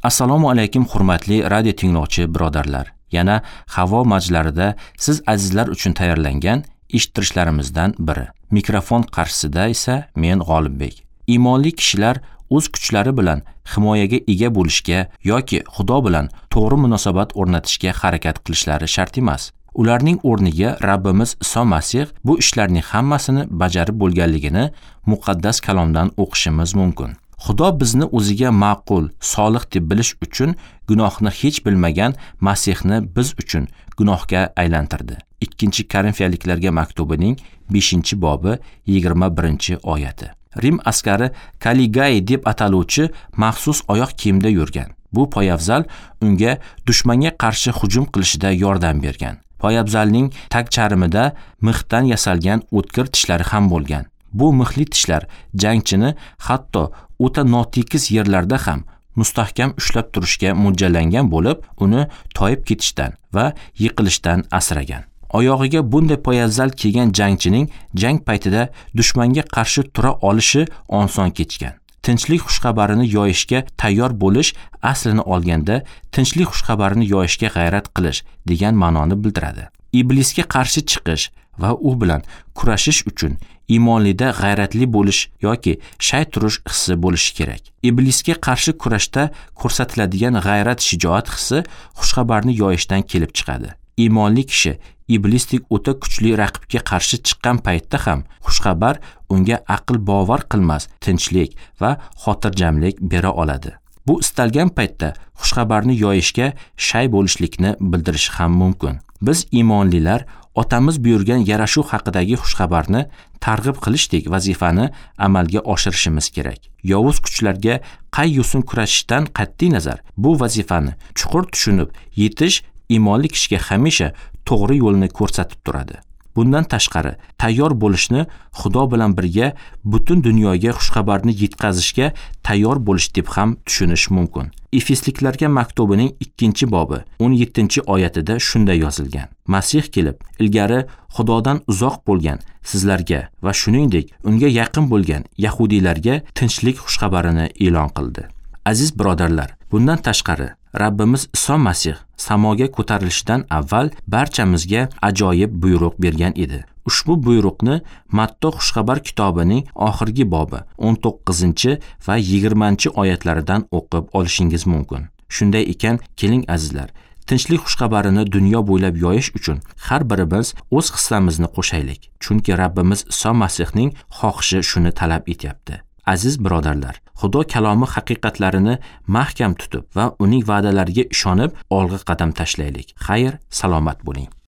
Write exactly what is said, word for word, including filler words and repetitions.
Assalomu alaykum hurmatli radio tinglovchi birodarlar. Yana havo majlarida siz azizlar uchun tayyorlangan eshittirishlarimizdan biri. Mikrofon qarshisida esa men G'olibbek. Iymonli kishilar o'z kuchlari bilan himoyaga ega bo'lishga yoki Xudo bilan to'g'ri munosabat o'rnatishga harakat qilishlari shart emas. Ularning o'rniga Rabbimiz Iso Masih bu ishlarning hammasini bajarib bo'lganligini muqaddas kalomdan o'qishimiz mumkin. Xudo bizni o'ziga ma'qul, solih deb bilish uchun gunohni hech bilmagan Masihni biz uchun gunohga aylantirdi. ikkinchi Korinfiyaliklarga maktubining beshinchi bobi yigirma birinchi oyati. Rim askari Kaligai deb ataluvchi maxsus oyoq kiyimda yurgan. Bu poyabzal unga dushmanga qarshi hujum qilishida yordam bergan. Poyabzalning tagcharmida mixdan yasalgan o'tkir tishlari ham bo'lgan. Bu mixli tishlar jangchini hatto o'ta notekis yerlarda ham mustahkam ushlab turishga mo'ljallangan bo'lib, uni toyib ketishdan va yiqilishdan asragan. Oyog'iga bunday poyabzal kiygan jangchining jang paytida dushmanga qarshi tura olishi oson kechgan. Tinchlik xushxabarini yoyishga tayyor bo'lish aslini olganda tinchlik xushxabarini yoyishga g'ayrat qilish degan ma'noni bildiradi. Iblisga qarshi chiqish va u bilan kurashish uchun iymonlida g'ayratli bo'lish yoki shay turish hissi bo'lishi kerak. Iblisga qarshi kurashda ko'rsatiladigan g'ayrat, shijoat hissi xushxabarni yoyishdan kelib chiqadi. Iymonli kishi iblisdek o'ta kuchli raqibga qarshi chiqqan paytda ham xushxabar unga aql bovar qilmas tinchlik va xotirjamlik bera oladi. Bu istalgan paytda xushxabarni yoyishga shay bo'lishlikni bildirishi ham mumkin. Biz iymonlilar otamiz buyurgan yarashuv haqidagi xushxabarni targ'ib qilishdek vazifani amalga oshirishimiz kerak. Yovuz kuchlarga qay yo'sin kurashishdan qat'iy nazar bu vazifani chuqur tushunib yetish iymonli kishiga hamisha to'g'ri yo'lni ko'rsatib turadi. Bundan tashqari, tayyor bo'lishni Xudo bilan birga butun dunyoga xushxabarni yetkazishga tayyor bo'lish deb ham tushunish mumkin. Efesliklarga maktubining ikkinchi bobi o'n yettinchi oyatida shunday yozilgan. Masih kelib, ilgari Xudodan uzoq bo'lgan sizlarga va shuningdek unga yaqin bo'lgan yahudiylarga tinchlik xushxabarini e'lon qildi. Aziz birodarlar, bundan tashqari Rabbimiz Iso Masih samoga ko'tarilishidan avval barchamizga ajoyib buyruq bergan edi. Ushbu buyruqni Matto xushxabar kitobining oxirgi bobi o'n to'qqizinchi va yigirmanchi oyatlaridan o'qib olishingiz mumkin. Shunday ekan, keling azizlar, tinchlik xushxabarini dunyo bo'ylab yoyish uchun har birimiz o'z hissamizni qo'shaylik. Chunki Rabbimiz Iso Masihning xohishi shuni talab etyapti. Aziz birodarlar, Xudo kalomi haqiqatlarini mahkam tutib va uning va'dalariga ishonib olg'a qadam tashlaylik. Xayr, salomat bo'ling.